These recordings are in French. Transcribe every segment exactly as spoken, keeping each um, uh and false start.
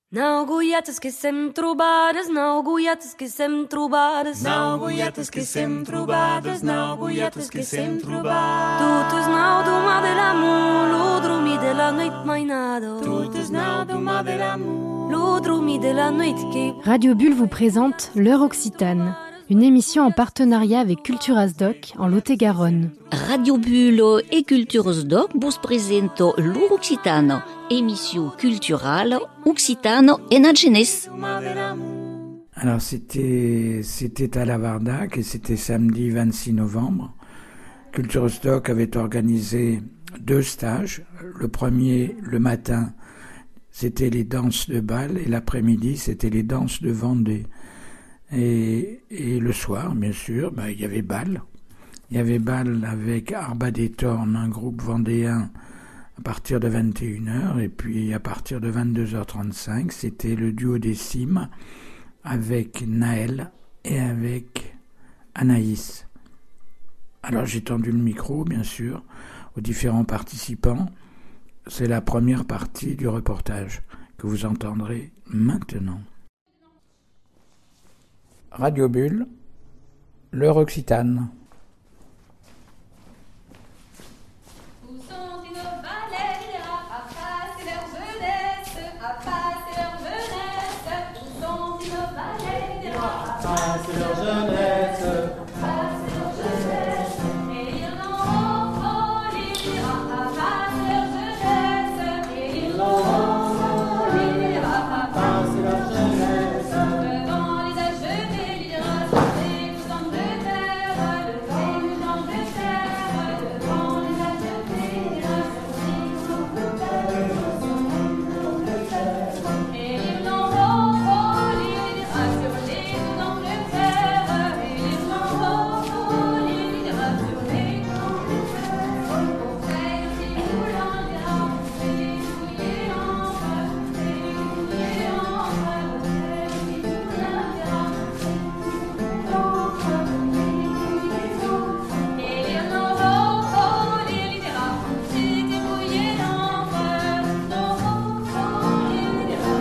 Nauguietes que sem trobades, nauguietes que sem trobades, nauguietes que sem trobades, nauguietes que sem trobades. Totes nau d'home de l'amour, l'odromi de la nuit mainado. Totes nau d'home de l'amour, l'odromi de la nuit qui... Radio Bulle vous présente L'Heure Occitane, une émission en partenariat avec Culturasdoc en Lot-et-Garonne. Radio Bulle et Culturasdoc vous présentent L'Heure Occitane, émission culturelle occitane et nagenes. Alors c'était, c'était à la Vardac et c'était samedi vingt-six novembre. Culturasdoc avait organisé deux stages. Le premier, le matin, c'était les danses de Bâle et l'après-midi, c'était les danses de Vendée. Et, et le soir, bien sûr, bah, il y avait Bâle. Il y avait Bâle avec Arba des Tornes, un groupe vendéen, à partir de vingt et une heures. Et puis à partir de vingt-deux heures trente-cinq, c'était le duo des Cimes avec Naël et avec Anaïs. Alors j'ai tendu le micro, bien sûr, aux différents participants. C'est la première partie du reportage que vous entendrez maintenant. Radio Bulle, l'Heure Occitane. Où sont nos valets à passer leur jeunesse, à passer leur jeunesse? Où sont nos valets à passer leur jeunesse, à passer leur jeunesse? Et ils n'ont volé à passer leur jeunesse, et ils n'ont volé à passer leur jeunesse. Devant les âges des liras, des coussins de terre, le vent du vent de terre, devant les âges des liras, des coussins de terre. Et ils n'ont volé les liras sur les coussins de terre, et ils n'ont volé les liras sur les coussins de terre. Au frais aussi coulant les liras, et mouillé l'encre, et mouillé l'encre, au frais aussi coulant les liras, et ils n'ont volé les liras, c'était mouillé l'encre, n'ont volé les liras.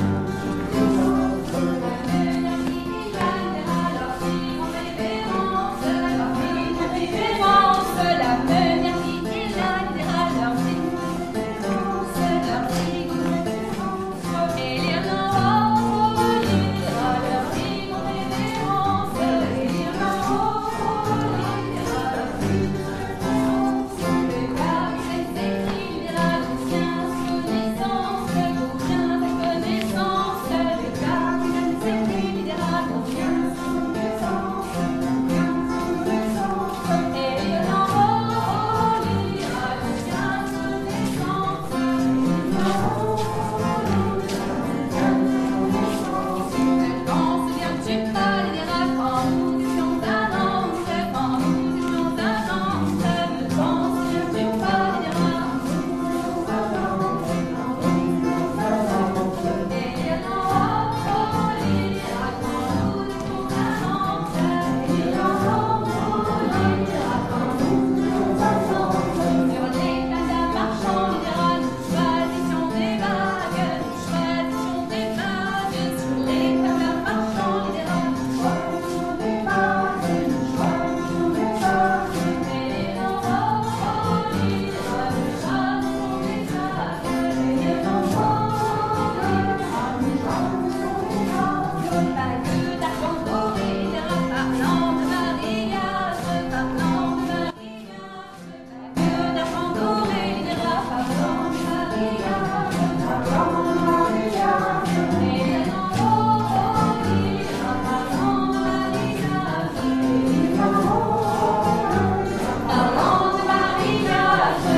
La meunière qui est là, leur révérence, leur fille révérence, et les n'ont volé les liras, leur fille révérence, et les n'ont volé les liras, leur fille révérence. Le capitaine s'écrit les liras, d'où vient sa connaissance, d'où vient sa connaissance. Le capitaine s'écrit les liras, d'où vient sa connaissance, d'où vient sa connaissance. Et ils n'ont volé les liras, d'où vient sa connaissance, et ils n'ont volé les liras, d'où vient sa connaissance. Ne penses-tu pas les liras quand nous étions à Nantes, quand nous étions à Nantes? Ne penses-tu pas les liras quand nous étions à Nantes, quand nous étions à Nantes? Et ils n'ont volé les liras quand nous étions à Nantes, et ils n'ont volé les liras quand nous étions à Nantes. Sur les tables marchands les liras, nous choisissions des vagues, nous choisissions des vagues. Sur les tables marchands les liras, nous choisissions des vagues, nous choisissions des vagues. Et ils n'ont volé les liras, nous choisissions des vagues, et ils n'ont volé les liras, nous choisissions des vagues. Vagues d'argent doré, les liras parlant de mariage, parlant de mariage. Vagues d'argent doré, les liras parlant de mariage, parlant de mariage. Et ils n'ont volé les liras parlant de mariage, et ils n'ont volé les liras parlant de mariage.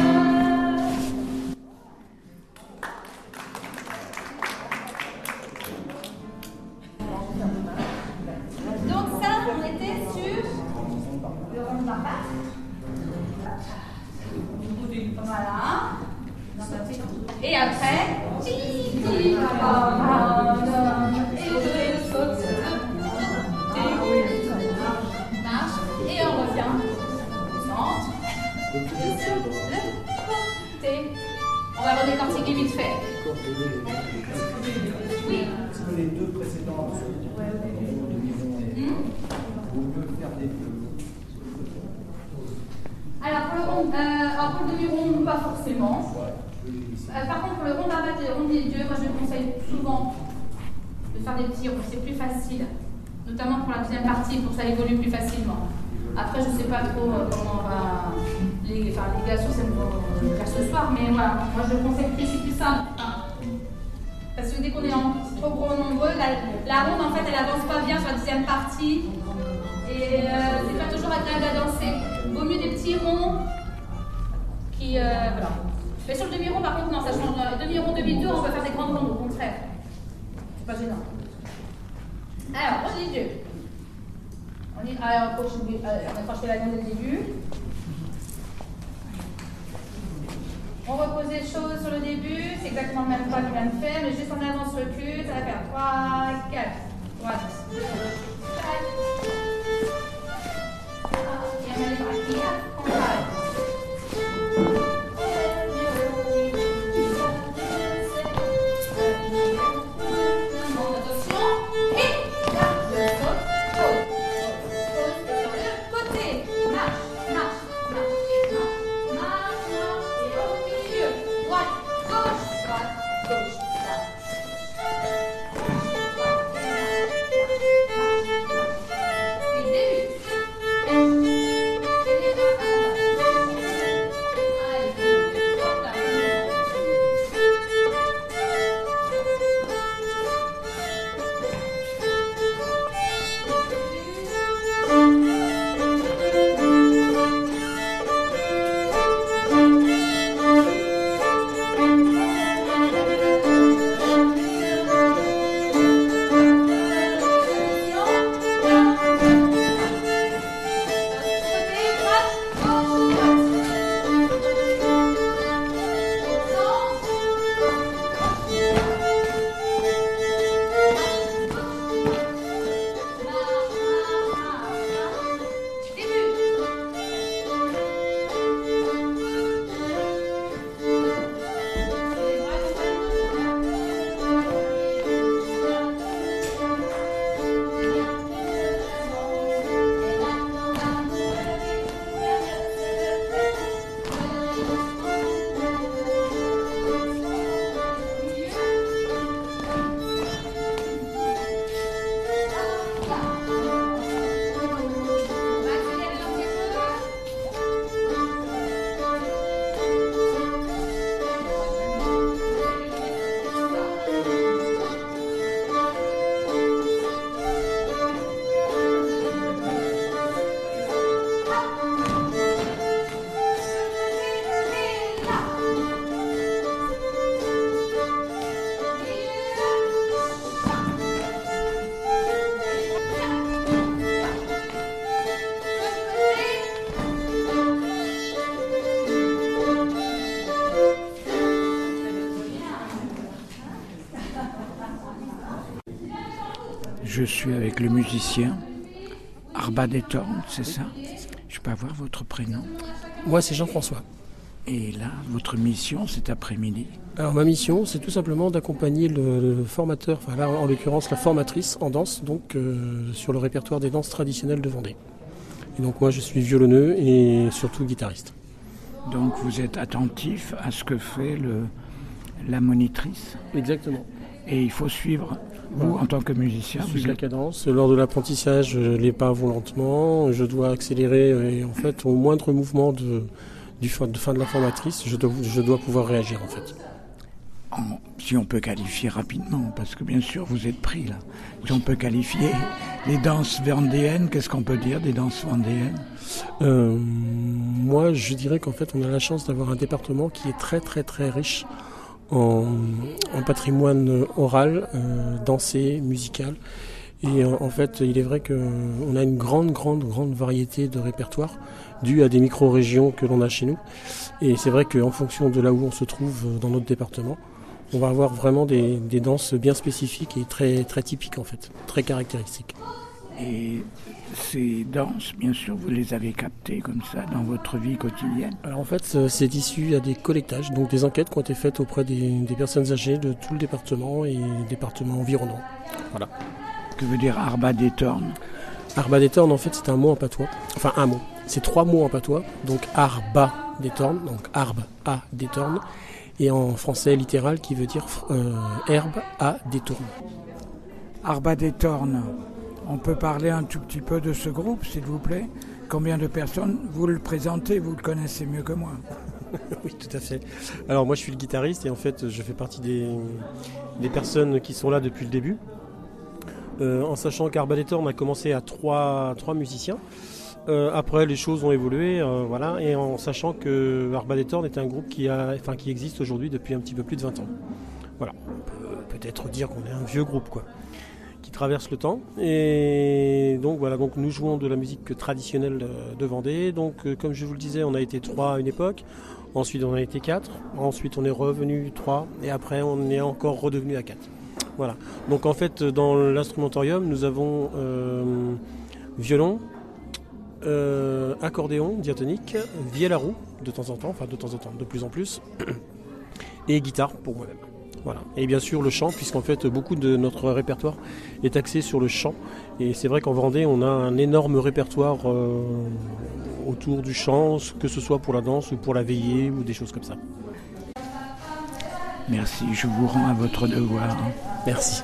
Donc ça, on était sur le rond de la patte. Voilà. Et après, tic, tic, bam, bam, bam. Et je saute. Tic, marche. Et on revient. On centre. Et sur le côté. On va redécortiquer vite fait. les deux précédents. Alors pour le rond, euh, alors pour le demi-rond, pas forcément. Euh, par contre, pour le rond d'arbat et le rond des dieux, moi je conseille souvent de faire des petits ronds, c'est plus facile. Notamment pour la deuxième partie, pour que ça évolue plus facilement. Après, je ne sais pas trop euh, comment on va. Les, enfin, les gars sur scène vont le faire ce soir, mais voilà, moi je conseille plus, c'est plus simple. Hein. Parce que dès qu'on est en trop gros nombreux, la, la ronde en fait elle avance pas bien sur la deuxième partie. Et euh, c'est pas toujours agréable à danser. Vaut mieux des petits ronds qui. Euh, voilà. Mais sur le demi-rond, par contre, non, ça change. Demi-rond, demi-tour, on peut faire des grandes rondes, au contraire. C'est pas gênant. Alors, on dit Dieu. On dit. Alors, on a fait la dès le début. On repose les choses sur le début, c'est exactement le même pas qu'il vient de faire, mais juste en avance recul, ça va faire trois, quatre, droite, quatre. Et on met les bras qui on arrête. Je suis avec le musicien Arbat des Tornes, c'est ça? Je peux avoir votre prénom? Moi, c'est Jean-François. Et là, votre mission cet après-midi? Alors, ma mission, c'est tout simplement d'accompagner le, le formateur, enfin là, en l'occurrence, la formatrice en danse, donc euh, sur le répertoire des danses traditionnelles de Vendée. Et donc, moi, je suis violonneux et surtout guitariste. Donc, vous êtes attentif à ce que fait le, la monitrice? Exactement. Et il faut suivre, vous, voilà. En tant que musicien, suivre vous la êtes... cadence. Lors de l'apprentissage, les pas vont lentement, je dois accélérer et en fait, au moindre mouvement de, du fin, de fin de la formatrice, je dois, je dois pouvoir réagir en fait. En, si on peut qualifier rapidement, parce que bien sûr, vous êtes pris là. Si on peut qualifier les danses vendéennes, qu'est-ce qu'on peut dire des danses vendéennes? euh, Moi, je dirais qu'en fait, on a la chance d'avoir un département qui est très très très riche En, en patrimoine oral, euh, dansé, musical. Et euh, en fait, il est vrai qu'on a une grande, grande, grande variété de répertoires dû à des micro-régions que l'on a chez nous. Et c'est vrai qu'en fonction de là où on se trouve dans notre département, on va avoir vraiment des, des danses bien spécifiques et très, très typiques en fait, très caractéristiques. Et ces danses, bien sûr, vous les avez captées comme ça dans votre vie quotidienne? Alors en fait, c'est issu à des collectages, donc des enquêtes qui ont été faites auprès des, des personnes âgées de tout le département et départements environnants. Voilà. Que veut dire Arba des Tornes? Arba des Tornes, en fait, c'est un mot en patois. Enfin, un mot. C'est trois mots en patois. Donc Arba des Tornes, donc arbre à des Tornes, et en français littéral qui veut dire euh, herbe à des tournes. Arba des Tornes. On peut parler un tout petit peu de ce groupe, s'il vous plaît? Combien de personnes? Vous le présentez, vous le connaissez mieux que moi. Oui, tout à fait. Alors moi, je suis le guitariste et en fait, je fais partie des, des personnes qui sont là depuis le début. Euh, en sachant qu'Arba des Tornes a commencé à trois, trois musiciens. Euh, après, les choses ont évolué, euh, voilà, et en sachant que Arba des Tornes est un groupe qui, a, enfin, qui existe aujourd'hui depuis un petit peu plus de vingt ans. Voilà, on peut peut-être dire qu'on est un vieux groupe, quoi, qui traverse le temps. Et donc voilà, donc nous jouons de la musique traditionnelle de Vendée. Donc euh, comme je vous le disais, on a été trois à une époque. Ensuite, on a été quatre. Ensuite, on est revenu trois. Et après, on est encore redevenu à quatre. Voilà. Donc en fait, dans l'instrumentarium, nous avons euh, violon, euh, accordéon diatonique, vielle à roue de temps en temps, enfin de temps en temps, de plus en plus, et guitare pour moi-même. Voilà. Et bien sûr le chant, puisqu'en fait beaucoup de notre répertoire est axé sur le chant. Et c'est vrai qu'en Vendée, on a un énorme répertoire euh, autour du chant, que ce soit pour la danse ou pour la veillée ou des choses comme ça. Merci, je vous rends à votre devoir. Merci.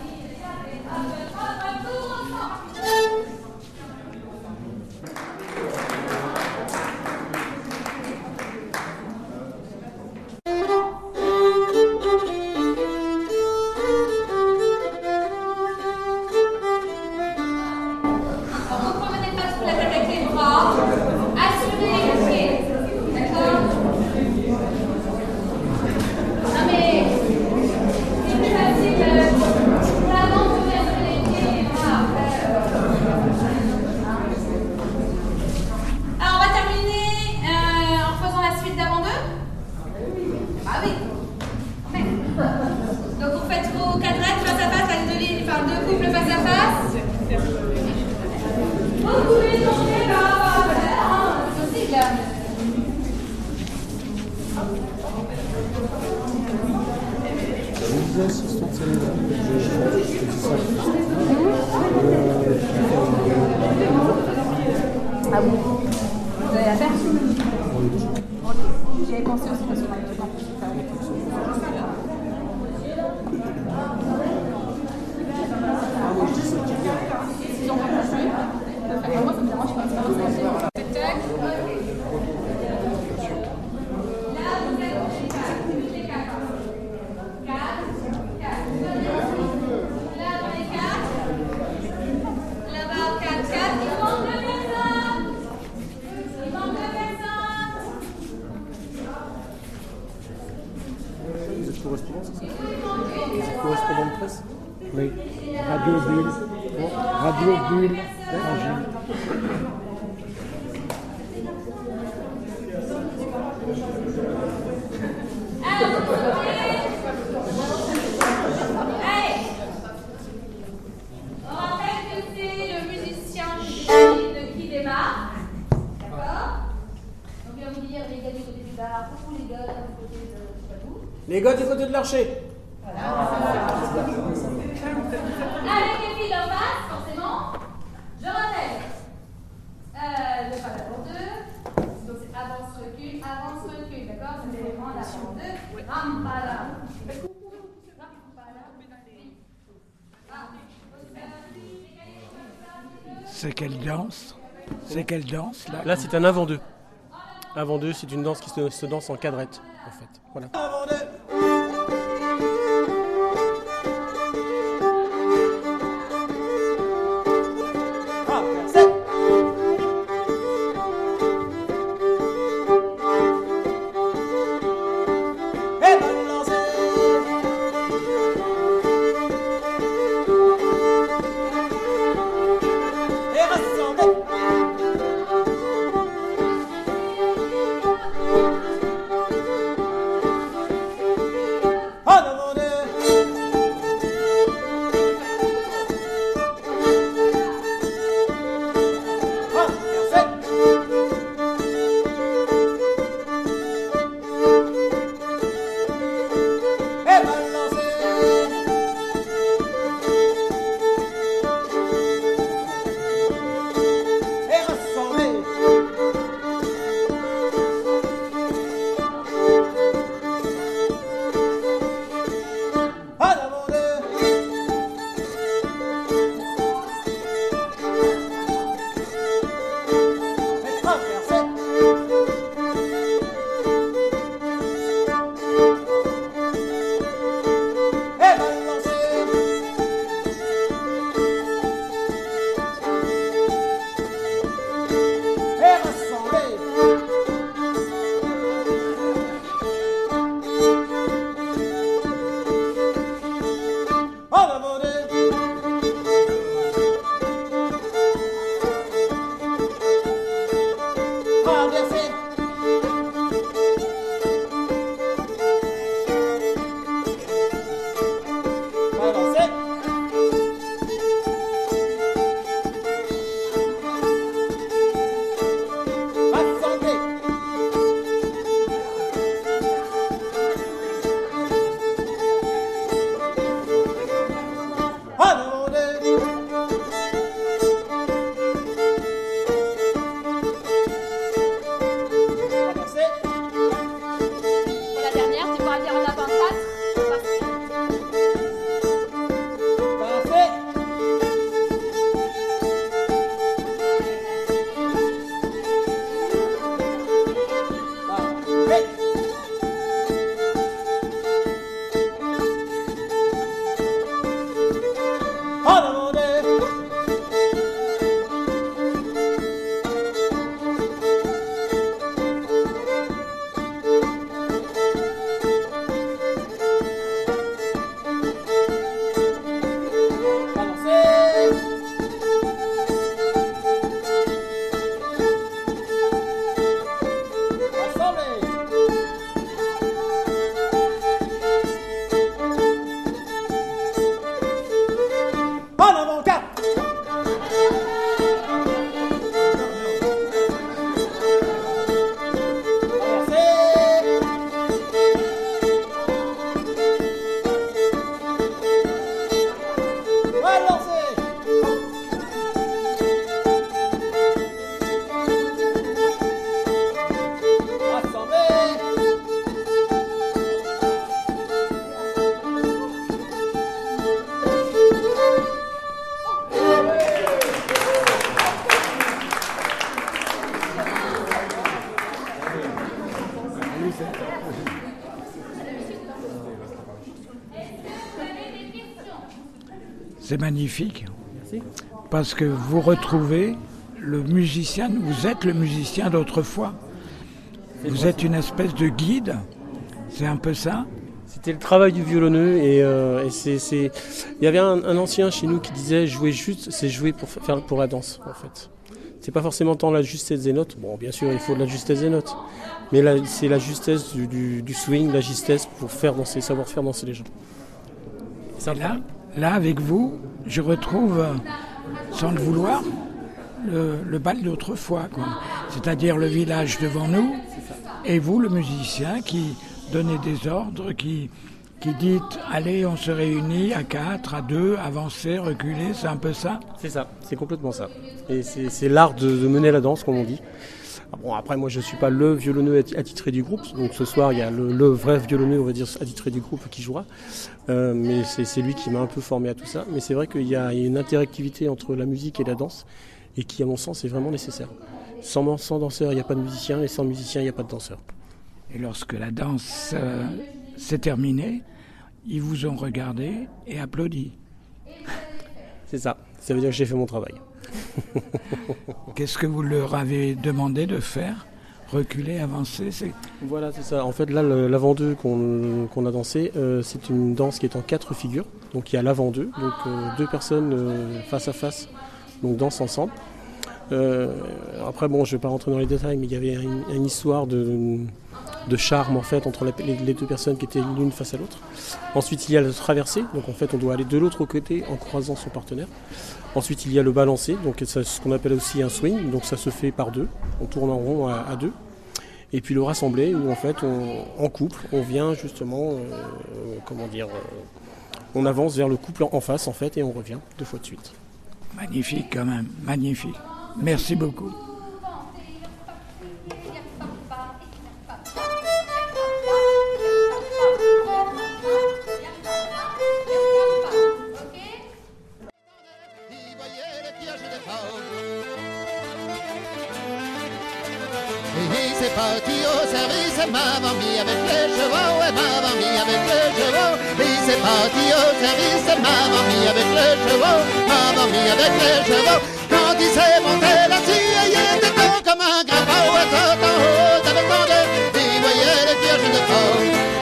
Ah oui. Vous allez la faire? J'avais pensé aussi parce qu'on avait le temps pour se faire. Ils ont pas joué. Moi, ça me dérange pas. Tac. Là, vous êtes les quatre. Quatre. Quatre. Là, dans les quatre. Là-bas, quatre. Quatre. Il manque deux personnes. Il manque deux personnes. Vous êtes correspondant, c'est ça? Vous êtes correspondant de presse? Oui. Radio Bulle. Radio Bulle. On rappelle que c'est le musicien qui démarre. D'accord? Donc il va vous dire les gars du côté du bar ou les gars du côté de je sais pas où. Les gars du côté de l'archer. Avec les filles d'en face, forcément. Je rappelle. Euh, le pas d'avant deux. Donc c'est avance, recul, avance, recul. D'accord? Ça fait vraiment l'avant deux. Rampala. C'est quelle danse? C'est quelle danse là? Là, c'est un avant deux. Avant deux, c'est une danse qui se, se danse en cadrette, en fait. Voilà. Avant deux. C'est magnifique. Merci. Parce que vous retrouvez le musicien, vous êtes le musicien d'autrefois. Vous êtes une espèce de guide, c'est un peu ça. C'était le travail du violonneux et, euh, et c'est, c'est... il y avait un, un ancien chez nous qui disait jouer juste, c'est jouer pour faire pour la danse en fait. C'est pas forcément tant la justesse des notes. Bon, bien sûr, il faut de la justesse des notes, mais là, c'est la justesse du, du, du swing, la justesse pour faire danser, savoir faire danser les gens. Et là, là, avec vous, je retrouve, sans le vouloir, le, le bal d'autrefois, quoi. C'est-à-dire le village devant nous, et vous, le musicien, qui donnez des ordres, qui, qui dites « Allez, on se réunit à quatre, à deux, avancer, reculer », c'est un peu ça ? C'est ça, c'est complètement ça. Et c'est, c'est l'art de, de mener la danse, comme on dit. Ah bon, après, moi, je ne suis pas le violonneux attitré du groupe, donc ce soir, il y a le, le vrai violonneux, on va dire, attitré du groupe qui jouera. Euh, mais c'est, c'est lui qui m'a un peu formé à tout ça. Mais c'est vrai qu'il y a une interactivité entre la musique et la danse, et qui, à mon sens, est vraiment nécessaire. Sans, sans danseur, il n'y a pas de musicien, et sans musicien, il n'y a pas de danseur. Et lorsque la danse euh, s'est terminée, ils vous ont regardé et applaudi. C'est ça, ça veut dire que j'ai fait mon travail. Qu'est-ce que vous leur avez demandé de faire ? Reculer, avancer c'est... Voilà, c'est ça. En fait, là, le, l'avant-deux qu'on, qu'on a dansé, euh, c'est une danse qui est en quatre figures. Donc, il y a l'avant-deux, donc euh, deux personnes euh, face à face, donc dansent ensemble. Euh, après, bon, je ne vais pas rentrer dans les détails, mais il y avait une, une histoire de, de charme, en fait, entre la, les, les deux personnes qui étaient l'une face à l'autre. Ensuite, il y a la traversée. Donc, en fait, on doit aller de l'autre côté en croisant son partenaire. Ensuite, il y a le balancé, donc c'est ce qu'on appelle aussi un swing, donc ça se fait par deux, on tourne en rond à, à deux. Et puis le rassemblé, où en fait, on, en couple, on vient justement, euh, comment dire, euh, on avance vers le couple en face en fait, et on revient deux fois de suite. Magnifique quand même, magnifique. Merci beaucoup. C'est parti au service, maman mis avec les chevaux, et maman mis avec les chevaux. Et c'est parti au service, maman mis avec les chevaux, maman mis avec les chevaux. Quand il s'est monté là-dessus, il était temps comme un grappin, et tout en haut, avec ton deux, il voyait les vierges de faux.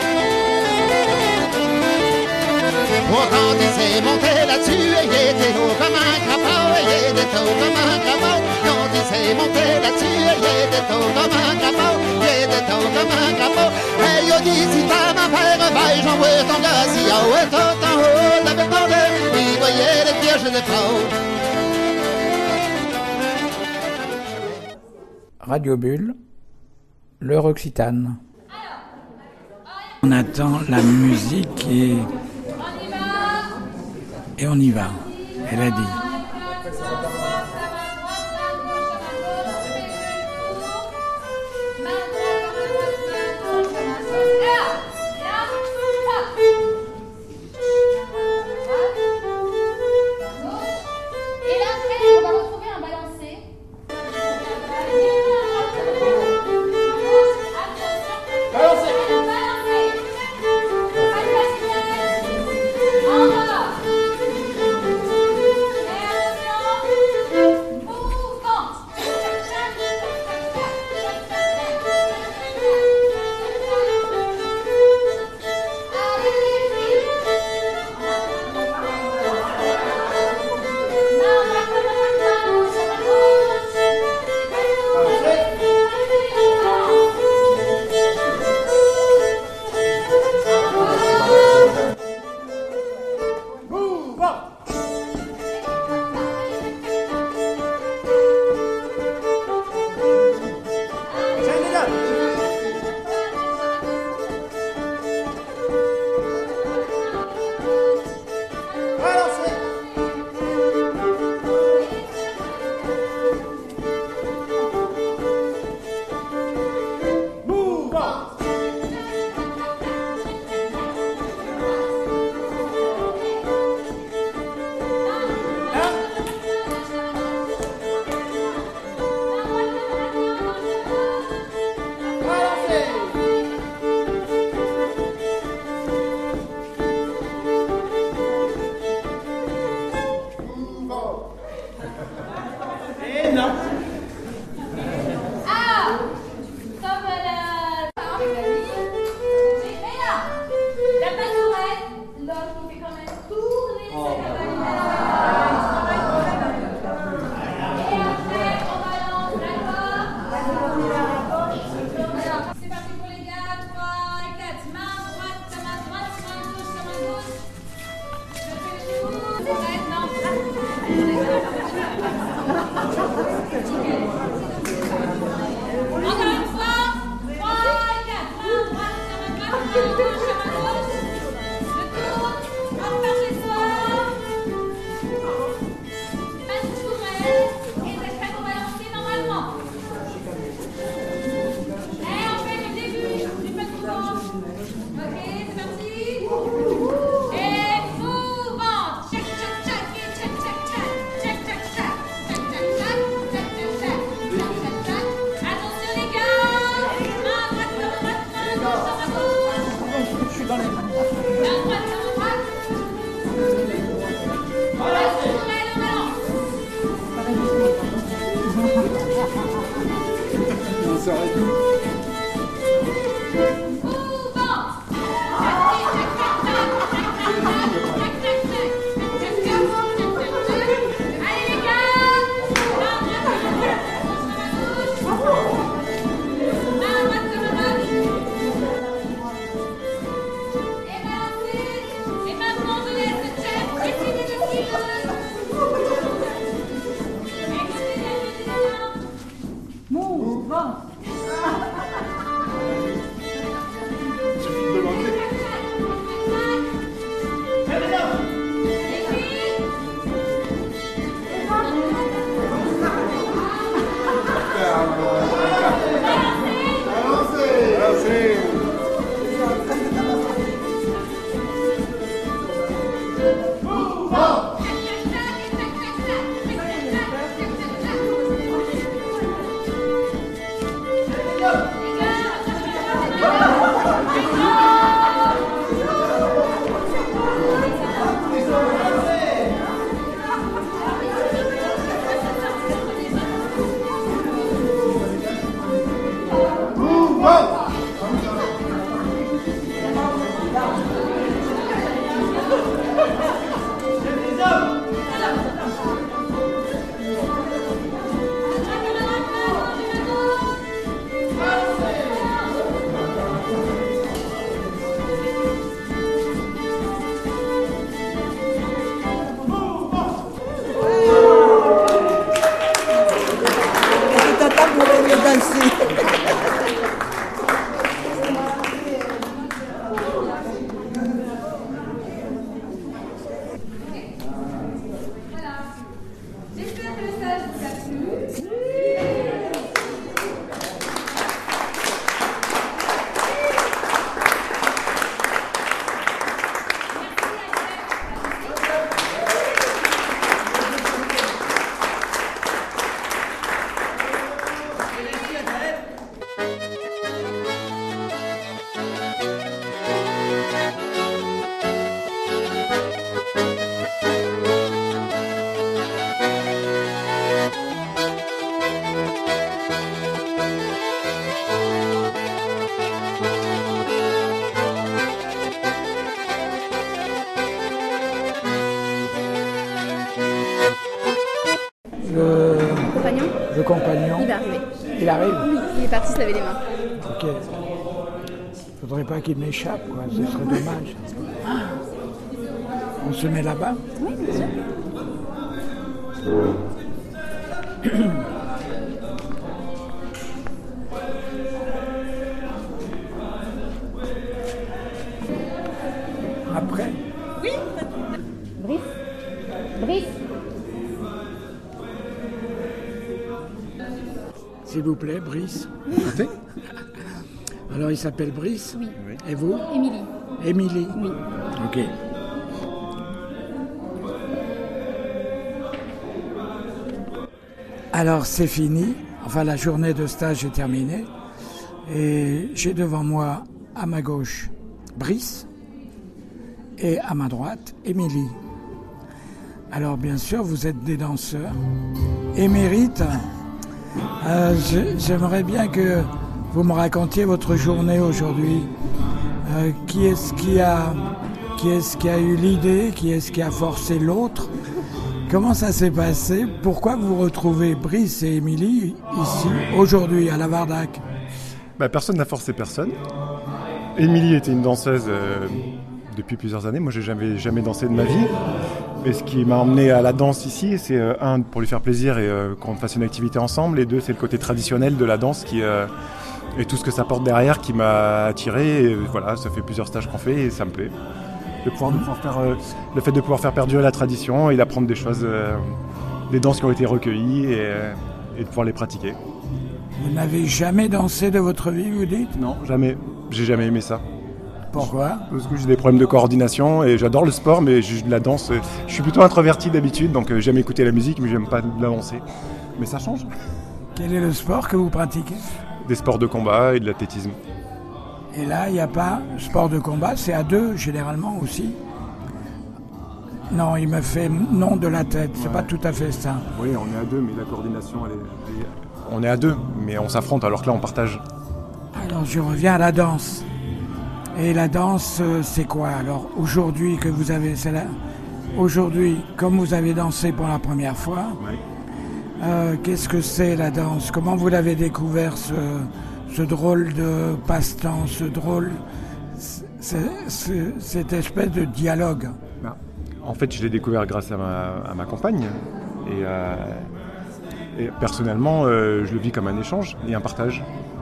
Oh, quand il s'est monté là-dessus, il était haut comme un grappin, il était haut comme un grappin. Quand il s'est monté là-dessus, il était haut comme un grappin, il était haut comme un grappin. Et il dit, si ta ma père vaille, j'envoie ton gars, si haut et tout en haut, avec ton deux, il voyait les vierges de faux. Radio Bulle, l'heure occitane. On attend la musique et... Et on y va, elle a dit. Balancez. C'est parti pour les gars, trois et quatre, main droite, sa main droite, main gauche, sa main gauche. Je fais le tour, c'est vrai, non. Encore une fois, trois et quatre, main droite, sa main droite, main gauche, sa main gauche. Le tour, hop par chez soi. Pas de tourelle, et cette fois on va lancer normalement. Eh, on fait le début du pas de mouvement. Ok, c'est parti. Et mouvement. Tchac, tchac, tchac, et tchac, tchac, tchac. Tchac, tchac, tchac. Tchac, tchac, tchac. Tchac, tchac, tchac. Tchac, tchac, tchac. Attention les gars. Main droite, main droite, main gauche, main gauche. Je suis dans les mains. Main droite, main droite. Pas de tourelle, on balance. Mouvement. Tchac, tchac, tchac, tchac. Tchac, tchac, tchac. Tchac, tchac, tchac. Tchac, tchac, tchac. Tchac, tchac, tchac. Allez les gars. Main droite, main droite. Main gauche, main gauche. Main droite, main droite. Et balancez. Et maintenant je laisse le chef décider de ce qu'il veut. Écoutez bien, écoutez bien. Mouvement. J'espère que le stage vous a plu. Le Compagnon, le compagnon, il va arriver. il arrive. Oui, il est parti se laver les mains. Ok. Faudrait pas qu'il m'échappe, quoi. Ce serait dommage. On se met là-bas. Oui, bien sûr. Après. Brice Brice S'il vous plaît, Brice. Alors, il s'appelle Brice. Oui. Et vous? Émilie. Émilie. Oui. Ok. Alors, c'est fini. Enfin, la journée de stage est terminée. Et j'ai devant moi, à ma gauche, Brice. Et à ma droite, Émilie. Alors, bien sûr, vous êtes des danseurs émérites. Euh, je- j'aimerais bien que vous me racontiez votre journée aujourd'hui. Euh, qui est-ce qui a, Qui est-ce qui a eu l'idée? Qui est-ce qui a forcé l'autre? Comment ça s'est passé? Pourquoi vous retrouvez Brice et Émilie ici, aujourd'hui, à la Vardac? Bah, personne n'a forcé personne. Émilie était une danseuse euh, depuis plusieurs années. Moi, j'ai jamais, jamais dansé de ma vie. Et ce qui m'a emmené à la danse ici, c'est euh, un, pour lui faire plaisir et euh, qu'on fasse une activité ensemble. Et deux, c'est le côté traditionnel de la danse qui, euh, et tout ce que ça porte derrière qui m'a attiré. Et, voilà, ça fait plusieurs stages qu'on fait et ça me plaît. De pouvoir, de pouvoir faire, euh, le fait de pouvoir faire perdurer la tradition et d'apprendre des choses, euh, des danses qui ont été recueillies et, euh, et de pouvoir les pratiquer. Vous n'avez jamais dansé de votre vie, vous dites? Non, jamais. J'ai jamais aimé ça. Pourquoi? Parce que j'ai des problèmes de coordination et j'adore le sport, mais je, la danse, euh, je suis plutôt introverti d'habitude, donc euh, j'aime écouter la musique, mais j'aime pas la danser. Mais ça change. Quel est le sport que vous pratiquez? Des sports de combat et de l'athlétisme. Et là, il n'y a pas sport de combat, c'est à deux généralement aussi. Non, il me fait non de la tête, c'est ouais. Pas tout à fait ça. Oui, on est à deux, mais la coordination, elle est, elle est... On est à deux, mais on s'affronte, alors que là, on partage. Alors, je reviens à la danse. Et la danse, c'est quoi? Alors, aujourd'hui, que vous avez... C'est là, aujourd'hui, comme vous avez dansé pour la première fois, ouais. euh, qu'est-ce que c'est la danse? Comment vous l'avez découvert, ce... ce drôle de passe-temps, ce drôle, c'est, c'est, cette espèce de dialogue? En fait, je l'ai découvert grâce à ma, à ma compagne. Et, euh, et personnellement, euh, je le vis comme un échange et un partage.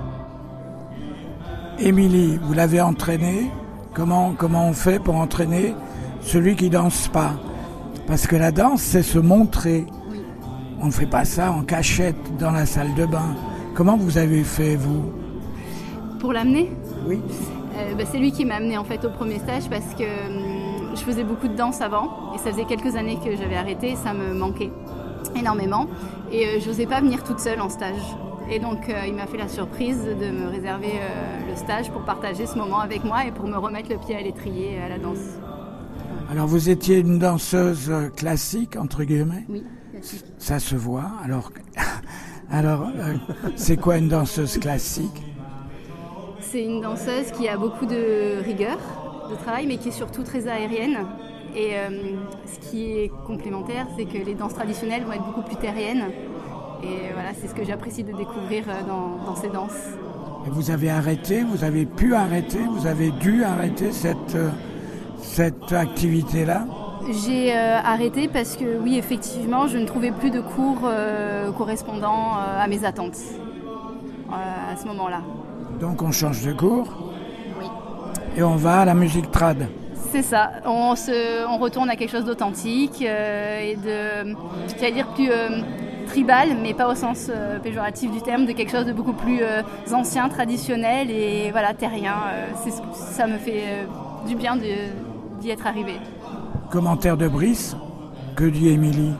Émilie, vous l'avez entraîné. Comment, comment on fait pour entraîner celui qui ne danse pas? Parce que la danse, c'est se montrer. On ne fait pas ça en cachette dans la salle de bain. Comment vous avez fait, vous? Pour l'amener? Oui. Euh, bah, c'est lui qui m'a amené en fait au premier stage parce que hum, je faisais beaucoup de danse avant et ça faisait quelques années que j'avais arrêté et ça me manquait énormément et euh, je n'osais pas venir toute seule en stage. Et donc euh, il m'a fait la surprise de me réserver euh, le stage pour partager ce moment avec moi et pour me remettre le pied à l'étrier à la danse. Alors vous étiez une danseuse classique, entre guillemets? Oui, classique. Ça se voit. Alors, alors euh, c'est quoi une danseuse classique? C'est une danseuse qui a beaucoup de rigueur de travail, mais qui est surtout très aérienne. Et euh, ce qui est complémentaire, c'est que les danses traditionnelles vont être beaucoup plus terriennes. Et voilà, c'est ce que j'apprécie de découvrir dans, dans ces danses. Et vous avez arrêté, vous avez pu arrêter, vous avez dû arrêter cette, euh, cette activité-là? J'ai euh, arrêté parce que, oui, effectivement, je ne trouvais plus de cours euh, correspondant euh, à mes attentes euh, à ce moment-là. Donc on change de cours? Oui. Et on va à la musique trad? C'est ça, on, se, on retourne à quelque chose d'authentique euh, et de, j'allais dire plus euh, tribal, mais pas au sens euh, péjoratif du terme, de quelque chose de beaucoup plus euh, ancien, traditionnel et voilà, terrien. Euh, c'est, ça me fait euh, du bien de, d'y être arrivé. Commentaire de Brice, que dit Émilie?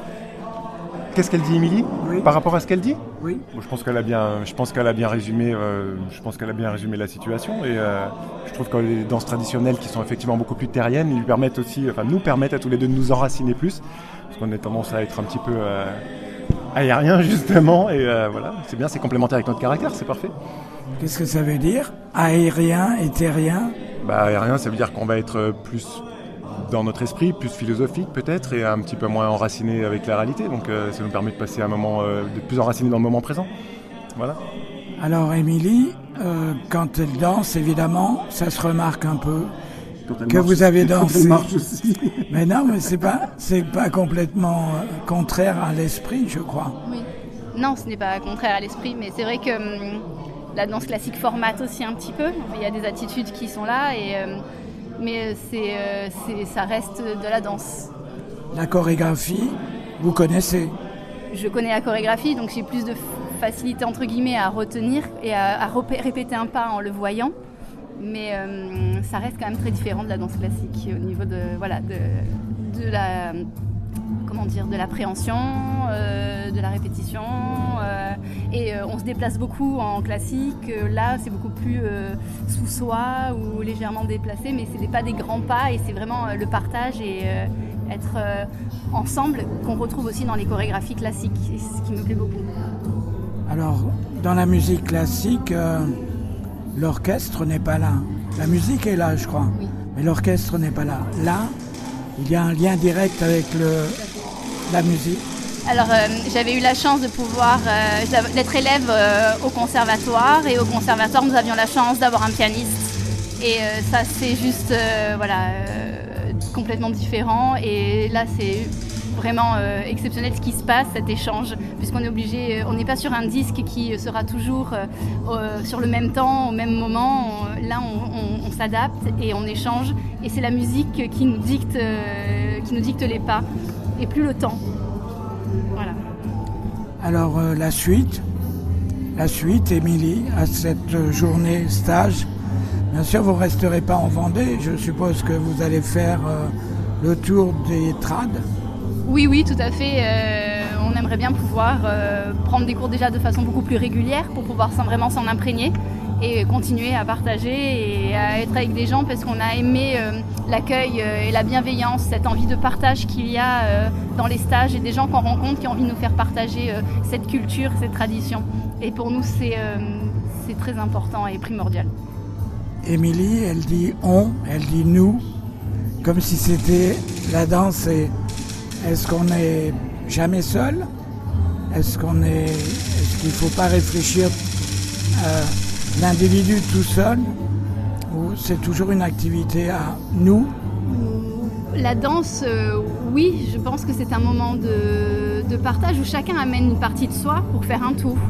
Qu'est-ce qu'elle dit, Émilie? Oui. Par rapport à ce qu'elle dit? Oui. Bon, je pense qu'elle a bien, je pense qu'elle a bien résumé, euh, je pense qu'elle a bien résumé la situation et euh, je trouve que les danses traditionnelles qui sont effectivement beaucoup plus terriennes, lui permettent aussi, enfin nous permettent à tous les deux de nous enraciner plus, parce qu'on a tendance à être un petit peu euh, aérien justement et euh, voilà, c'est bien, c'est complémentaire avec notre caractère, c'est parfait. Qu'est-ce que ça veut dire, aérien et terrien? Bah aérien, ça veut dire qu'on va être plus dans notre esprit, plus philosophique peut-être, et un petit peu moins enraciné avec la réalité. Donc euh, ça nous permet de passer un moment, euh, d'être plus enraciné dans le moment présent. Voilà. Alors Émilie, euh, quand elle danse, évidemment, ça se remarque un peu quand que marche, vous avez dansé. Marche aussi. Mais non, mais c'est pas, c'est pas complètement euh, contraire à l'esprit, je crois. Oui. Non, ce n'est pas contraire à l'esprit, mais c'est vrai que hum, la danse classique formate aussi un petit peu. Il y a des attitudes qui sont là et... Hum, mais c'est, euh, c'est, ça reste de la danse. La chorégraphie, vous connaissez? Je connais la chorégraphie, donc j'ai plus de facilité entre guillemets à retenir et à, à répéter un pas en le voyant. Mais euh, ça reste quand même très différent de la danse classique au niveau de, voilà, de, de la... comment dire, de l'appréhension, euh, de la répétition. Euh, et euh, on se déplace beaucoup en classique. Euh, là, c'est beaucoup plus euh, sous soi ou légèrement déplacé, mais ce n'est pas des grands pas et c'est vraiment euh, le partage et euh, être euh, ensemble qu'on retrouve aussi dans les chorégraphies classiques. Et c'est ce qui me plaît beaucoup. Alors, dans la musique classique, euh, l'orchestre n'est pas là. La musique est là, je crois. Oui. mais l'orchestre n'est pas là. Là, il y a un lien direct avec le, la musique. Alors, euh, j'avais eu la chance de pouvoir euh, d'être élève euh, au conservatoire. Et au conservatoire, nous avions la chance d'avoir un pianiste. Et euh, ça, c'est juste euh, voilà, euh, complètement différent. Et là, c'est vraiment euh, exceptionnel ce qui se passe, cet échange, puisqu'on est obligé, on n'est pas sur un disque qui sera toujours euh, euh, sur le même temps, au même moment. On, là, on, on, on s'adapte et on échange. Et c'est la musique qui nous dicte, euh, qui nous dicte les pas, et plus le temps. Voilà. Alors euh, la suite, la suite, Émilie, à cette journée stage. Bien sûr, vous ne resterez pas en Vendée. Je suppose que vous allez faire euh, le tour des trades. Oui, oui, tout à fait. Euh, on aimerait bien pouvoir euh, prendre des cours déjà de façon beaucoup plus régulière pour pouvoir s'en, vraiment s'en imprégner et continuer à partager et à être avec des gens parce qu'on a aimé euh, l'accueil euh, et la bienveillance, cette envie de partage qu'il y a euh, dans les stages et des gens qu'on rencontre qui ont envie de nous faire partager euh, cette culture, cette tradition. Et pour nous, c'est, euh, c'est très important et primordial. Émilie, elle dit « on », elle dit « nous », comme si c'était la danse. Et est-ce qu'on n'est jamais seul ? Est-ce qu'on est, est-ce qu'il ne faut pas réfléchir à l'individu tout seul ? Ou c'est toujours une activité à nous ? La danse, euh, oui, je pense que c'est un moment de, de partage où chacun amène une partie de soi pour faire un tout.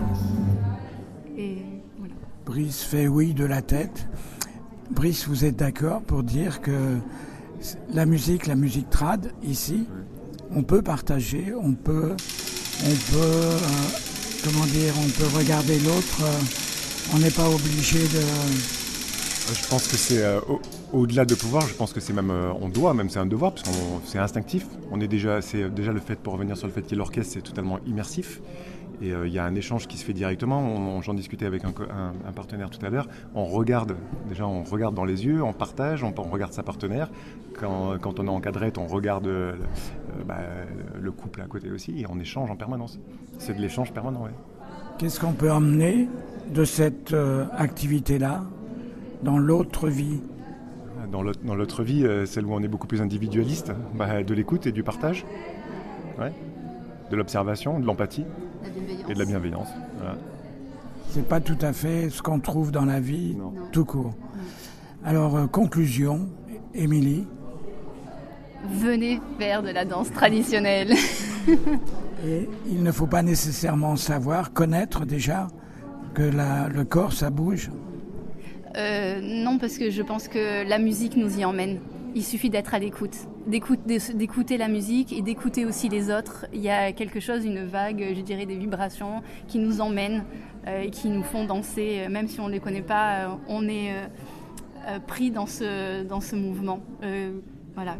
Et voilà. Brice fait oui de la tête. Brice, vous êtes d'accord pour dire que la musique, la musique trad, ici, on peut partager, on peut, on peut, euh, comment dire, on peut regarder l'autre, euh, on n'est pas obligé de... Je pense que c'est euh, au, au-delà de pouvoir, je pense que c'est même, euh, on doit, même c'est un devoir, parce que c'est instinctif. On est déjà, c'est déjà le fait, pour revenir sur le fait qu'il y ait l'orchestre, c'est totalement immersif. Et il euh, y a un échange qui se fait directement. On, on, j'en discutais avec un, un, un partenaire tout à l'heure. On regarde, déjà on regarde dans les yeux, on partage, on, on regarde sa partenaire. Quand, quand on est en cadrette, on regarde euh, bah, le couple à côté aussi et on échange en permanence. C'est de l'échange permanent, oui. Qu'est-ce qu'on peut emmener de cette euh, activité-là dans l'autre vie ? Dans l'autre, dans l'autre vie, euh, celle où on est beaucoup plus individualiste, bah, de l'écoute et du partage, ouais. De l'observation, de l'empathie et de la bienveillance. Voilà. C'est pas tout à fait ce qu'on trouve dans la vie, non. Tout court. Alors, euh, conclusion, Émilie. Venez faire de la danse traditionnelle. Et il ne faut pas nécessairement savoir, connaître déjà que la, le corps, ça bouge. Euh, non, parce que je pense que la musique nous y emmène. Il suffit d'être à l'écoute, d'écoute, d'écouter la musique et d'écouter aussi les autres. Il y a quelque chose, une vague, je dirais, des vibrations qui nous emmènent euh, et qui nous font danser. Même si on ne les connaît pas, euh, on est euh, euh, pris dans ce, dans ce mouvement. Euh, voilà.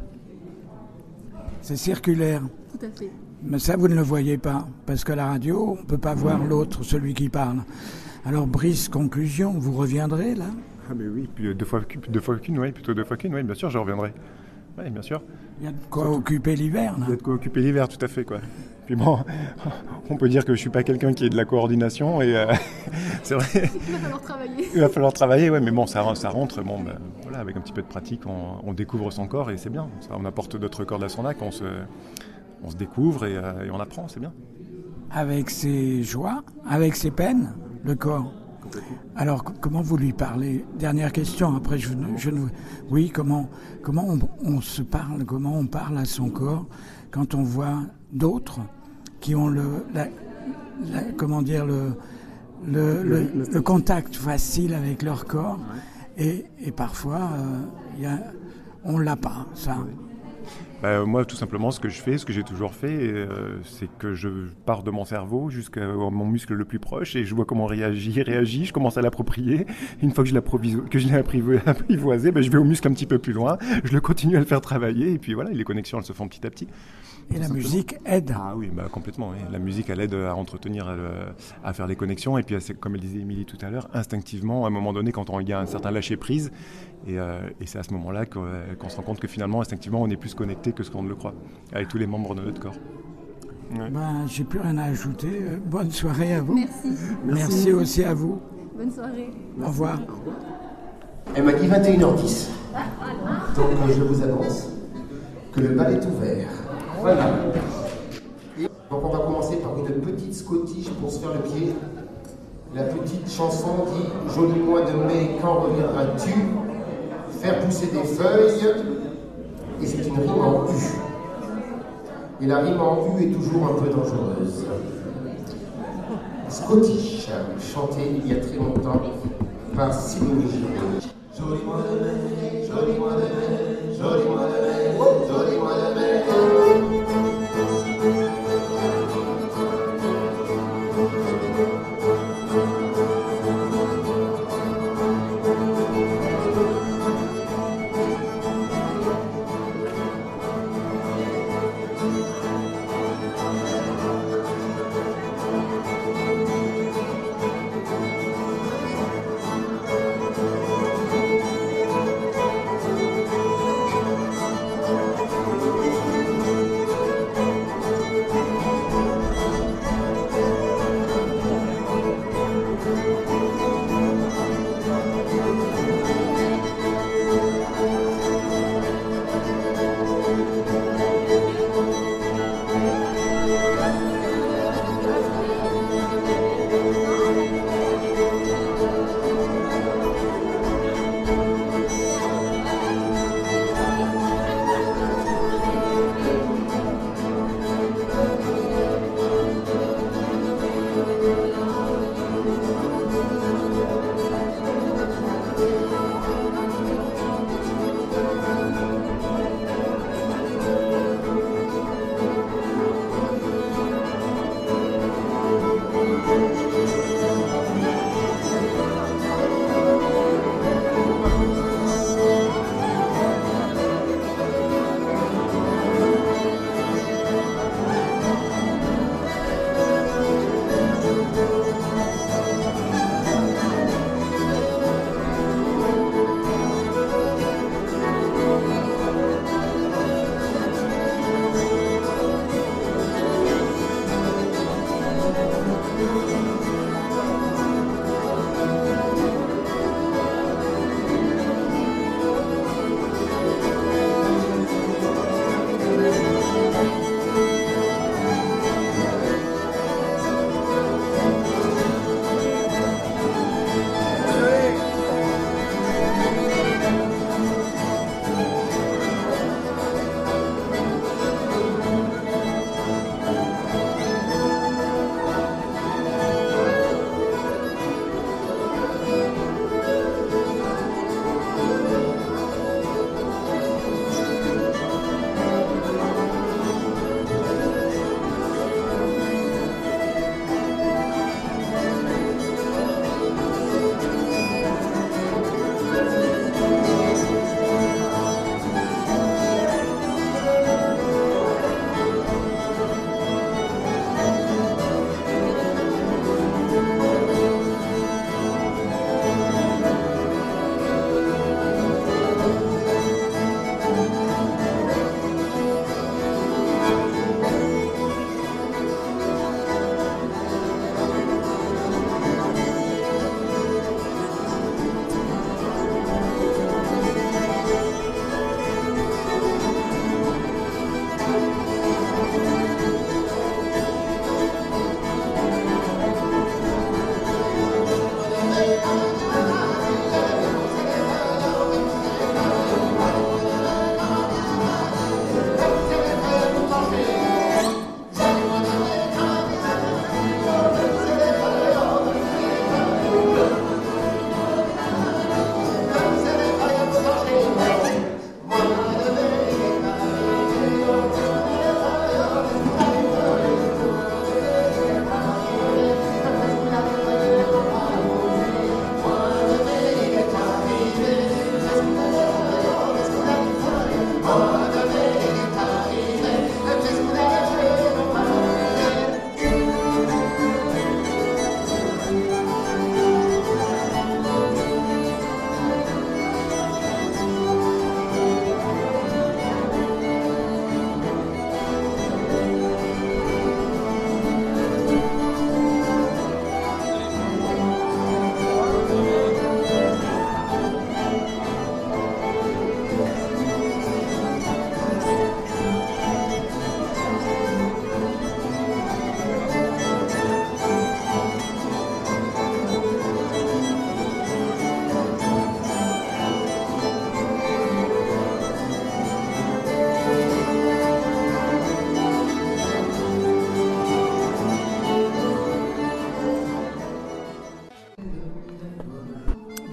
C'est circulaire. Tout à fait. Mais ça, vous ne le voyez pas, parce que la radio, on ne peut pas voir l'autre, celui qui parle. Alors, Brice, conclusion, vous reviendrez là ? Ah mais oui, puis deux fois, deux fois qu'une, oui, plutôt deux fois qu'une, oui, bien sûr, je reviendrai. Oui, bien sûr. Il y a de quoi Surtout, occuper l'hiver, là. Il y a de quoi occuper l'hiver, tout à fait, quoi. Puis bon, on peut dire que je suis pas quelqu'un qui est de la coordination, et euh, c'est vrai. Il va falloir travailler. Il va falloir travailler, ouais, mais bon, ça, ça rentre, bon, ben, voilà, avec un petit peu de pratique, on, on découvre son corps, et c'est bien. Ça, on apporte d'autres cordes à son arc, on se, on se découvre, et, euh, et on apprend, c'est bien. Avec ses joies, avec ses peines, le corps. Alors, comment vous lui parlez ? Dernière question, après je, je oui, comment, comment on, on se parle, comment on parle à son corps quand on voit d'autres qui ont le, la, la, comment dire, le, le, le, le, le contact facile avec leur corps, et, et parfois, euh, y a, on l'a pas, ça. Bah, moi, tout simplement, ce que je fais, ce que j'ai toujours fait, euh, c'est que je pars de mon cerveau jusqu'à mon muscle le plus proche et je vois comment réagit, réagit, je commence à l'approprier. Une fois que je, que je l'ai apprivoisé, bah, je vais au muscle un petit peu plus loin, je le continue à le faire travailler et puis voilà, les connexions, elles se font petit à petit. Et la musique aide. Ah oui, bah, complètement. Oui. La musique, elle aide à entretenir, à, à faire des connexions. Et puis, comme elle disait Émilie tout à l'heure, instinctivement, à un moment donné, quand il y a un certain lâcher-prise, et, euh, et c'est à ce moment-là qu'on, qu'on se rend compte que finalement, instinctivement, on est plus connecté que ce qu'on ne le croit, avec tous les membres de notre corps. Ouais. Ben, j'ai plus rien à ajouter. Bonne soirée à vous. Merci. Merci, Merci aussi à vous. Bonne soirée. Au revoir. Au revoir. Elle m'a dit vingt et une heures dix. Donc euh, je vous annonce que le bal est ouvert. Voilà. Et donc on va commencer par une petite scottiche pour se faire le pied. La petite chanson dit « Joli mois de mai, quand reviendras-tu » Faire pousser des feuilles, et c'est une rime en U. Et la rime en U est toujours un peu dangereuse. Scottish, chanté il y a très longtemps par Simone Giraud. Joli mois de mai, joli mois de mai, joli mois de mai, joli mois de mai.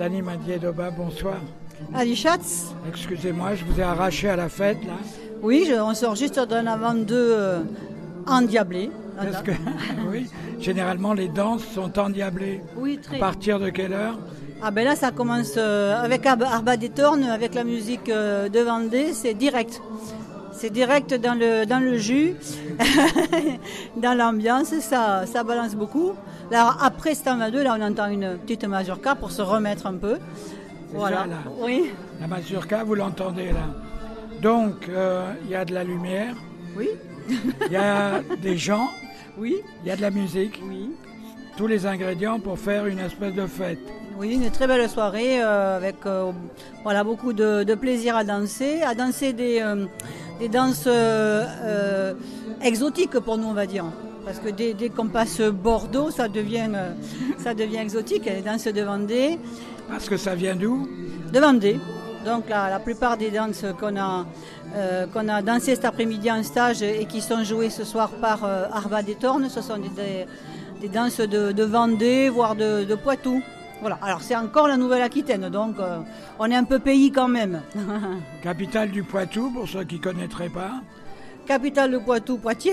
Dany Madié-Doba, bonsoir. Ali Schatz. Excusez-moi, je vous ai arraché à la fête, là. Oui, je, on sort juste d'un avant-deux euh, endiablé. Parce que, oui, généralement, les danses sont endiablées. Oui, très. À partir de quelle heure? Ah ben là, ça commence euh, avec Arba des Tornes, avec la musique euh, de Vendée, c'est direct. C'est direct dans le, dans le jus, dans l'ambiance, ça, ça balance beaucoup. Là, après cet avant-deux, là, on entend une petite mazurka pour se remettre un peu. Voilà. Ça, là. Oui. La mazurka, vous l'entendez là. Donc, il euh, y a de la lumière. Oui. Il y a des gens. Oui. Il y a de la musique. Oui. Tous les ingrédients pour faire une espèce de fête. Oui, une très belle soirée euh, avec euh, voilà, beaucoup de, de plaisir à danser, à danser des, euh, des danses euh, euh, exotiques pour nous, on va dire. Parce que dès, dès qu'on passe Bordeaux, ça devient, euh, ça devient exotique, les danses de Vendée. Parce que ça vient d'où? De Vendée. Donc la, la plupart des danses qu'on a, euh, qu'on a dansées cet après-midi en stage et qui sont jouées ce soir par euh, Arba des Tornes, ce sont des, des, des danses de, de Vendée, voire de, de Poitou. Voilà, alors c'est encore la Nouvelle-Aquitaine, donc euh, on est un peu pays quand même. Capitale du Poitou, pour ceux qui ne connaîtraient pas. Capitale du Poitou, Poitiers.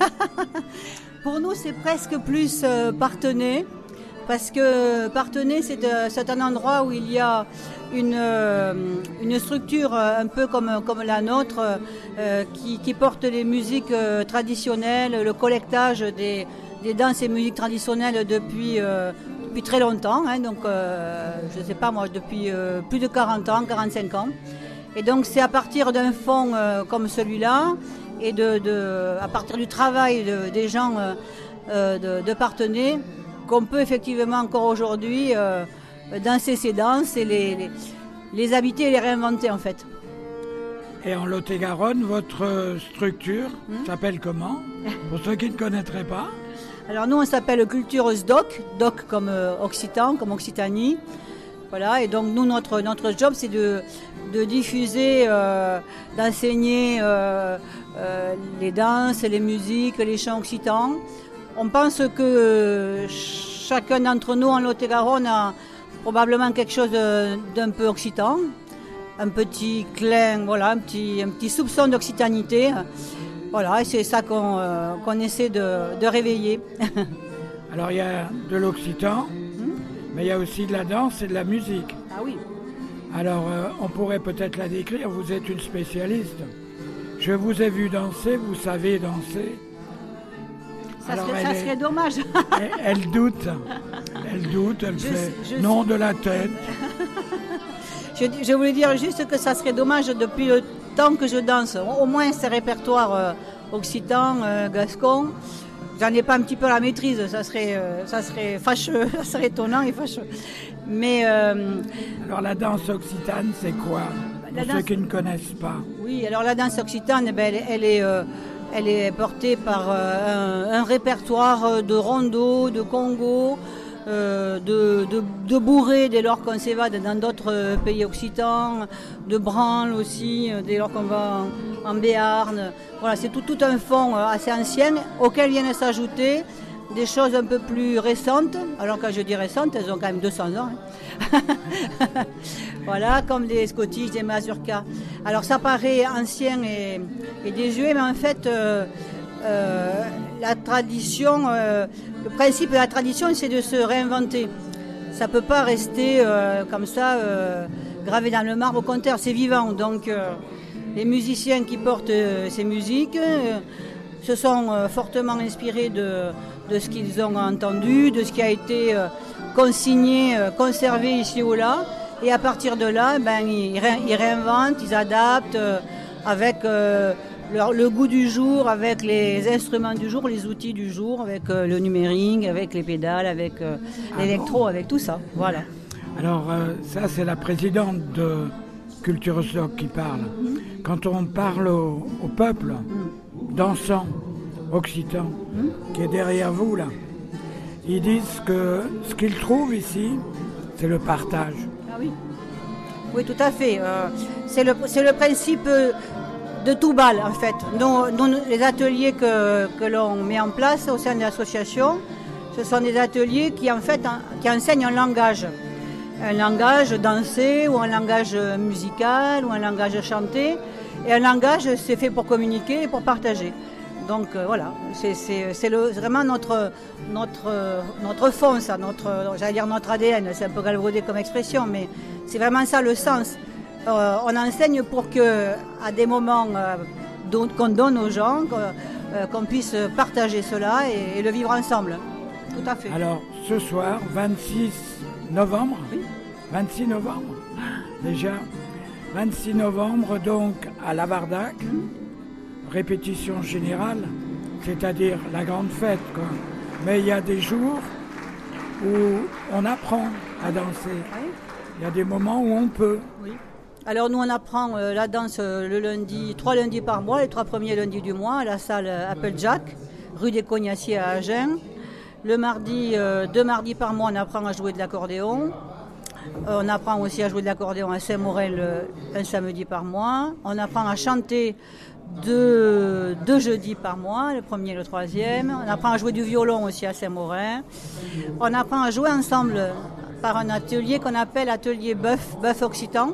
Pour nous, c'est presque plus euh, Parthenay, parce que Parthenay, c'est, euh, c'est un endroit où il y a une, euh, une structure euh, un peu comme, comme la nôtre, euh, qui, qui porte les musiques euh, traditionnelles, le collectage des, des danses et musiques traditionnelles depuis... Euh, Depuis très longtemps, hein, donc euh, je ne sais pas moi, depuis euh, plus de quarante ans, quarante-cinq ans. Et donc c'est à partir d'un fonds euh, comme celui-là et de, de, à partir du travail de, des gens euh, de, de Parthenay qu'on peut effectivement encore aujourd'hui euh, danser ces danses et les, les, les habiter et les réinventer en fait. Et en Lot-et-Garonne, votre structure hmm s'appelle comment? Pour ceux qui ne connaîtraient pas. Alors nous on s'appelle Culture S D O C, D O C comme euh, Occitan, comme Occitanie. Voilà, et donc nous notre, notre job c'est de, de diffuser, euh, d'enseigner euh, euh, les danses, les musiques, les chants occitans. On pense que chacun d'entre nous en Lot-et-Garonne a probablement quelque chose de, d'un peu occitan, un petit clin, voilà, un petit, un petit soupçon d'occitanité. Voilà, et c'est ça qu'on, euh, qu'on essaie de, de réveiller. Alors il y a de l'occitan, hmm mais il y a aussi de la danse et de la musique. Ah oui. Alors euh, on pourrait peut-être la décrire, vous êtes une spécialiste. Je vous ai vu danser, vous savez danser. Ça, Alors, serait, ça est, serait dommage. elle, elle doute, elle doute, elle je, fait je non sais. de la tête. je, je voulais dire juste que ça serait dommage depuis le temps que je danse, au moins ces répertoires euh, occitan, euh, gascon, j'en ai pas un petit peu la maîtrise, ça serait, euh, ça serait fâcheux, ça serait étonnant et fâcheux. Mais euh, alors la danse occitane, c'est quoi? La Pour danse... ceux qui ne connaissent pas. Oui, alors la danse occitane, eh ben, elle, elle, est, euh, elle est portée par euh, un, un répertoire de rondeaux, de congos, Euh, de, de, de bourrées dès lors qu'on s'évade dans d'autres pays occitans, de branles aussi dès lors qu'on va en, en Béarn. Voilà, c'est tout, tout un fond assez ancien auquel viennent s'ajouter des choses un peu plus récentes. Alors quand je dis récentes, elles ont quand même deux cents ans. Hein. Voilà, comme des Scottish, des mazurkas. Alors ça paraît ancien et, et désuet, mais en fait... Euh, Euh, la tradition, euh, le principe de la tradition, c'est de se réinventer. Ça ne peut pas rester euh, comme ça, euh, gravé dans le marbre. Au contraire, c'est vivant. Donc, euh, les musiciens qui portent euh, ces musiques euh, se sont euh, fortement inspirés de, de ce qu'ils ont entendu, de ce qui a été euh, consigné, euh, conservé ici ou là. Et à partir de là, ben, ils, ré- ils réinventent, ils adaptent euh, avec... Euh, Le, le goût du jour, avec les instruments du jour, les outils du jour, avec euh, le numérique, avec les pédales, avec euh, ah l'électro, bon avec tout ça. Voilà. Alors euh, ça, c'est la présidente de Culture S D O C qui parle. Mm-hmm. Quand on parle au, au peuple mm. dansant, occitan, mm. qui est derrière vous là, ils disent que ce qu'ils trouvent ici, c'est le partage. Ah oui. Oui, tout à fait. Euh, c'est le, c'est le principe... Euh, de tout bal en fait. Nos, nos, les ateliers que, que l'on met en place au sein de l'association, ce sont des ateliers qui en fait en, qui enseignent un langage. un langage dansé ou un langage musical ou un langage chanté. Et un langage, c'est fait pour communiquer et pour partager. Donc euh, voilà, c'est, c'est, c'est le, vraiment notre, notre, notre fond, ça, notre, j'allais dire notre A D N, c'est un peu galvaudé comme expression, mais c'est vraiment ça le sens. Euh, on enseigne pour que, à des moments euh, don, qu'on donne aux gens, euh, qu'on puisse partager cela et, et le vivre ensemble. Tout à fait. Alors, ce soir, vingt-six novembre, oui. vingt-six novembre, déjà, vingt-six novembre, donc, à Lavardac, mmh. répétition générale, c'est-à-dire la grande fête, quoi. Mais il y a des jours où on apprend à danser. Oui. Il y a des moments où on peut. Oui. Alors nous on apprend euh, la danse euh, le lundi, trois lundis par mois, les trois premiers lundis du mois à la salle Applejack, rue des Cognaciers à Agen. Le mardi, euh, deux mardis par mois, on apprend à jouer de l'accordéon. Euh, on apprend aussi à jouer de l'accordéon à Saint-Maurel euh, un samedi par mois. On apprend à chanter deux, deux jeudis par mois, le premier et le troisième. On apprend à jouer du violon aussi à Saint-Maurel. On apprend à jouer ensemble par un atelier qu'on appelle atelier bœuf, bœuf occitan.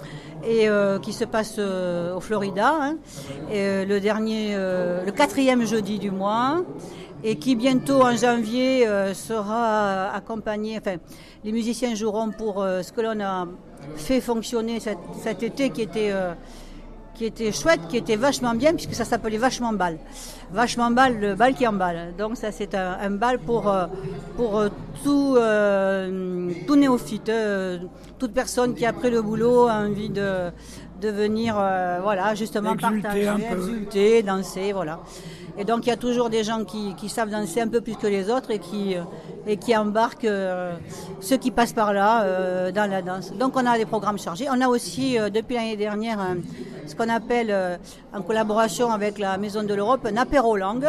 Et euh, qui se passe euh, au Florida, hein, et, euh, le dernier, euh, le quatrième jeudi du mois, et qui bientôt en janvier euh, sera accompagné. Enfin, les musiciens joueront pour euh, ce que l'on a fait fonctionner cet, cet été, qui était euh, qui était chouette, qui était vachement bien, puisque ça s'appelait Vachement Bal. Vachement Bal, le bal qui emballe. Donc ça, c'est un, un bal pour, euh, pour euh, tout, euh, tout néophyte, euh, toute personne qui, après le boulot, a envie de, de venir, euh, voilà, justement exulter partager, un peu. exulter, danser, voilà. Et donc, il y a toujours des gens qui, qui savent danser un peu plus que les autres et qui, et qui embarquent euh, ceux qui passent par là euh, dans la danse. Donc, on a des programmes chargés. On a aussi, euh, depuis l'année dernière, un, ce qu'on appelle, euh, en collaboration avec la Maison de l'Europe, un apéro langue,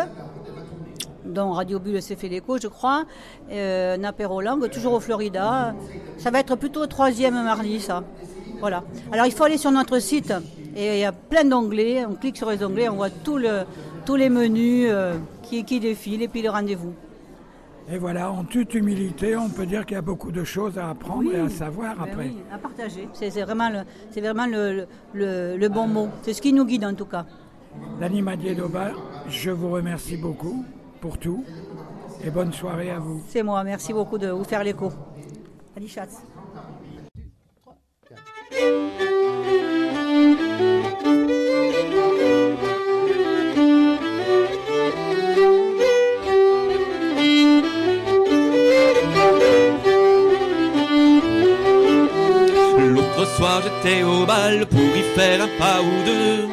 dont Radio Bulle s'est fait l'écho, je crois. Euh, un apéro langue, toujours au Florida. Ça va être plutôt au troisième mardi, ça. Voilà. Alors, il faut aller sur notre site et il y a plein d'onglets. On clique sur les onglets, on voit tout le... tous les menus euh, qui, qui défilent et puis le rendez-vous. Et voilà, en toute humilité, on peut dire qu'il y a beaucoup de choses à apprendre oui, et à savoir ben après. Oui, à partager. C'est, c'est vraiment, le, c'est vraiment le, le, le bon mot. C'est ce qui nous guide en tout cas. Dany Madiedoba, je vous remercie beaucoup pour tout et bonne soirée à vous. C'est moi, merci beaucoup de vous faire l'écho. Adi Schatz. L'autre soir j'étais au bal pour y faire un pas ou deux.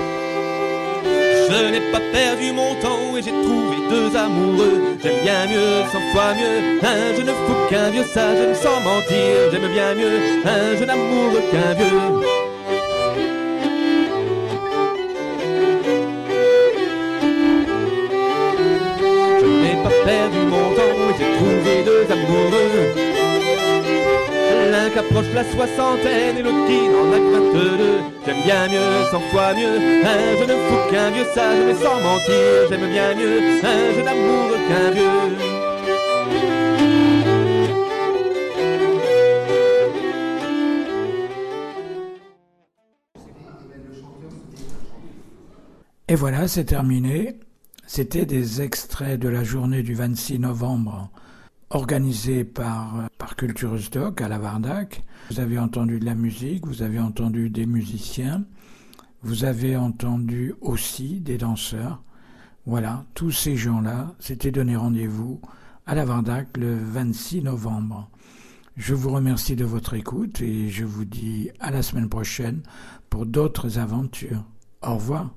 Je n'ai pas perdu mon temps et j'ai trouvé deux amoureux. J'aime bien mieux, cent fois mieux, un jeune fou qu'un vieux sage, sans mentir. J'aime bien mieux un jeune amoureux qu'un vieux. Je n'ai pas perdu mon temps et j'ai trouvé deux amoureux. L'un qui approche la soixantaine et l'autre qui n'en a que vingt-deux. J'aime bien mieux, cent fois mieux, un jeune fou qu'un vieux sage, mais sans mentir. J'aime bien mieux un jeune amoureux qu'un vieux. Et voilà, c'est terminé. C'était des extraits de la journée du vingt-six novembre organisée par, par Culture Stock à Lavardac. Vous avez entendu de la musique, vous avez entendu des musiciens, vous avez entendu aussi des danseurs. Voilà, tous ces gens-là s'étaient donné rendez-vous à Lavardac le vingt-six novembre. Je vous remercie de votre écoute et je vous dis à la semaine prochaine pour d'autres aventures. Au revoir.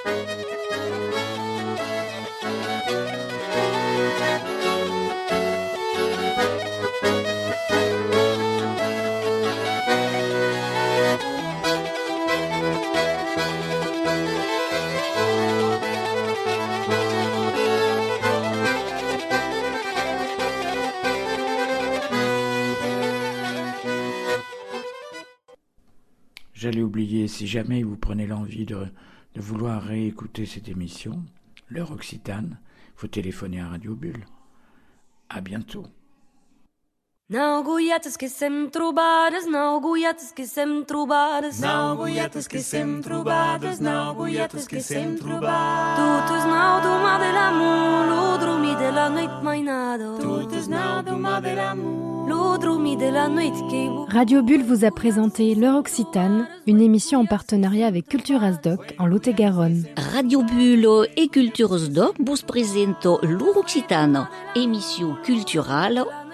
J'allais oublier, si jamais vous prenez l'envie de, de vouloir réécouter cette émission, l'heure occitane, il faut téléphoner à Radio Bulle. À bientôt. Nauguietes que sem trobades, nauguietes que sem trobades, Nauguietes que sem trobades, nauguietes que sem trobades. Totes nau doma de l'amour, l'odromi de la nuit mainado. Totes nau doma de l'amour, l'odromi de la nuit qui vous... Radio Bulle vous a présenté L'heure occitane, une émission en partenariat avec Culture Asdoc en Lot-et-Garonne. Radio Bulle et Culture Asdoc vous présentent L'heure occitane, émission culturelle